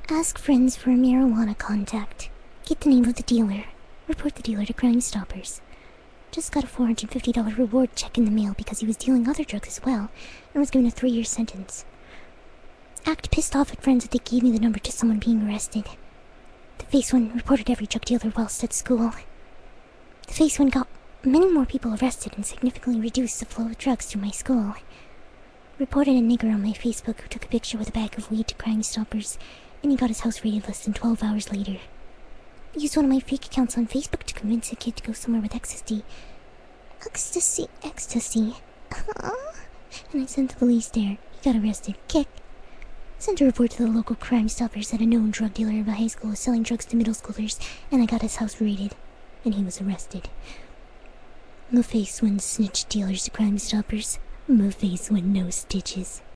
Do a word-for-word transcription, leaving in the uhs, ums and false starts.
Ask friends for a marijuana contact. Get the name of the dealer. Report the dealer to Crime Stoppers. Just got a four hundred fifty dollar reward check in the mail because he was dealing other drugs as well, and was given a three-year sentence. Act pissed off at friends that they gave me the number to someone being arrested. The Face One reported every drug dealer whilst at school. The Face One got many more people arrested and significantly reduced the flow of drugs through my school. Reported a nigger on my Facebook who took a picture with a bag of weed to Crime Stoppers, and he got his house raided less than twelve hours later. I used one of my fake accounts on Facebook to convince a kid to go somewhere with ecstasy. Ecstasy, ecstasy. And I sent the police there. He got arrested. Kick. Sent a report to the local Crime Stoppers that a known drug dealer in my high school was selling drugs to middle schoolers, and I got his house raided, and he was arrested. The Face One snitched dealers to Crime Stoppers. The Face One no stitches.